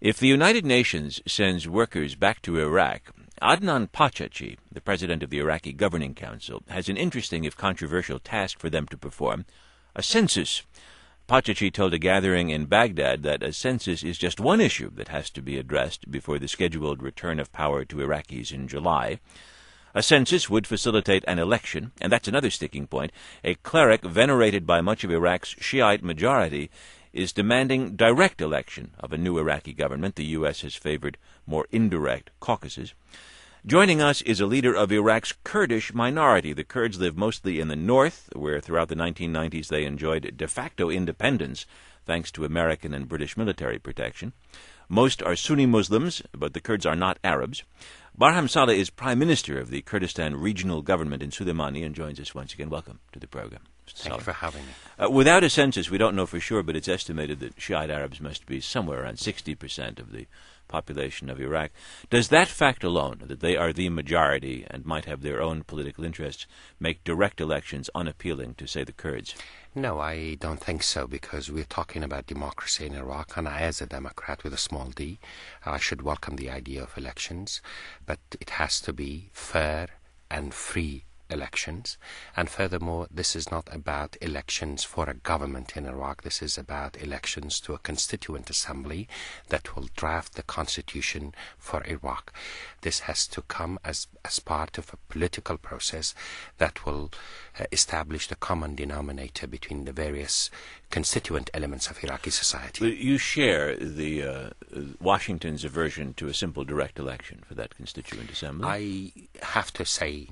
If the United Nations sends workers back to Iraq, Adnan Pachachi, the president of the Iraqi Governing Council, has an interesting if controversial task for them to perform: a census. Pachachi told a gathering in Baghdad that a census is just one issue that has to be addressed before the scheduled return of power to Iraqis in July. A census would facilitate an election, and that's another sticking point. A cleric venerated by much of Iraq's Shiite majority is demanding direct election of a new Iraqi government. The U.S. has favored more indirect caucuses. Joining us is a leader of Iraq's Kurdish minority. The Kurds live mostly in the north, where throughout the 1990s they enjoyed de facto independence thanks to American and British military protection. Most are Sunni Muslims, but the Kurds are not Arabs. Barham Saleh is Prime Minister of the Kurdistan Regional Government in Suleimani and joins us once again. Welcome to the program. Thank you for having me. Without a census, we don't know for sure, but it's estimated that Shiite Arabs must be somewhere around 60% of the population of Iraq. Does that fact alone, that they are the majority and might have their own political interests, make direct elections unappealing to, say, the Kurds? No, I don't think so, because we're talking about democracy in Iraq, and I, as a Democrat with a small d, I should welcome the idea of elections, but it has to be fair and free elections. And furthermore, this is not about elections for a government in Iraq. This is about elections to a constituent assembly that will draft the constitution for Iraq. This has to come as part of a political process that will establish the common denominator between the various constituent elements of Iraqi society. You share the Washington's aversion to a simple direct election for that constituent assembly? I have to say,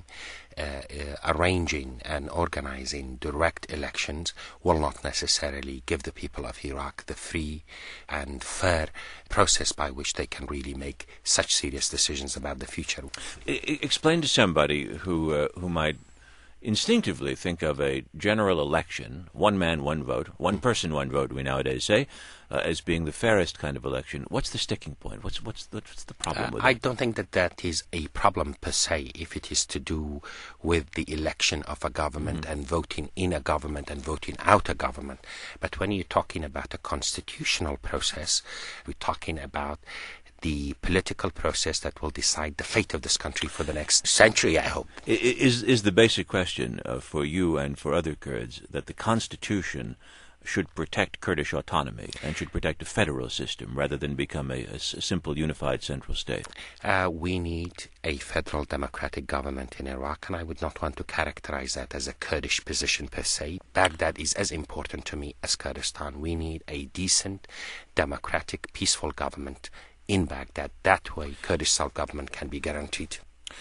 arranging and organizing direct elections will not necessarily give the people of Iraq the free and fair process by which they can really make such serious decisions about the future. Explain to somebody who might instinctively think of a general election, one man, one vote, one person, one vote, we nowadays say, as being the fairest kind of election. What's the sticking point? What's the problem with it? I don't think that is a problem per se, if it is to do with the election of a government and voting in a government and voting out a government. But when you're talking about a constitutional process, we're talking about the political process that will decide the fate of this country for the next century, I hope. Is the basic question for you and for other Kurds that the Constitution should protect Kurdish autonomy and should protect a federal system rather than become a simple unified central state? We need a federal democratic government in Iraq, and I would not want to characterize that as a Kurdish position per se. Baghdad is as important to me as Kurdistan. We need a decent, democratic, peaceful government in Baghdad. That way, Kurdish self-government can be guaranteed.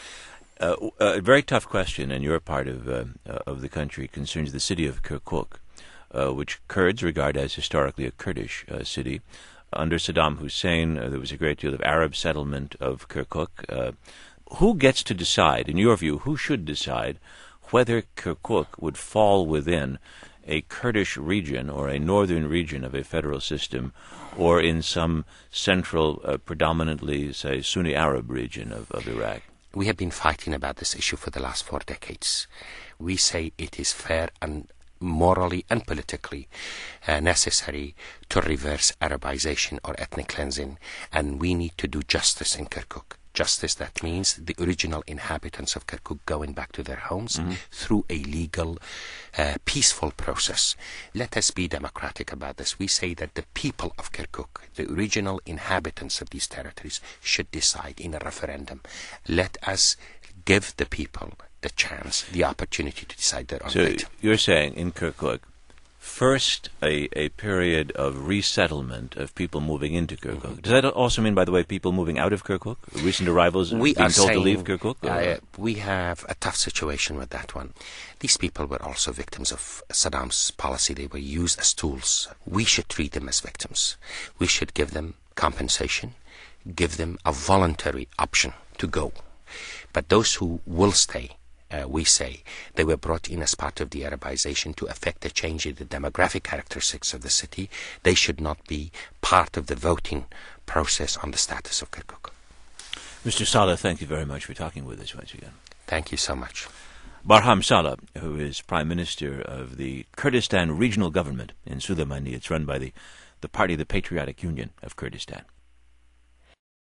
A very tough question in your part of the country concerns the city of Kirkuk, which Kurds regard as historically a Kurdish city. Under Saddam Hussein, there was a great deal of Arab settlement of Kirkuk. Who gets to decide, in your view, who should decide whether Kirkuk would fall within a Kurdish region or a northern region of a federal system, or in some central, predominantly, say, Sunni Arab region of Iraq? We have been fighting about this issue for the last 4 decades. We say it is fair and morally and politically necessary to reverse Arabization or ethnic cleansing, and we need to do justice in Kirkuk. Justice, that means the original inhabitants of Kirkuk going back to their homes through a legal, peaceful process. Let us be democratic about this. We say that the people of Kirkuk, the original inhabitants of these territories, should decide in a referendum. Let us give the people the chance, the opportunity to decide their own fate. So you're saying in Kirkuk, first a period of resettlement of people moving into Kirkuk. Does that also mean, by the way, people moving out of Kirkuk? Recent arrivals being told to leave Kirkuk? We have a tough situation with that one. These people were also victims of Saddam's policy. They were used as tools. We should treat them as victims. We should give them compensation, give them a voluntary option to go. But those who will stay, we say, they were brought in as part of the Arabization to affect a change in the demographic characteristics of the city. They should not be part of the voting process on the status of Kirkuk. Mr. Saleh, thank you very much for talking with us once again. Thank you so much. Barham Saleh, who is Prime Minister of the Kurdistan Regional Government in Suleimani. It's run by the Party of the Patriotic Union of Kurdistan.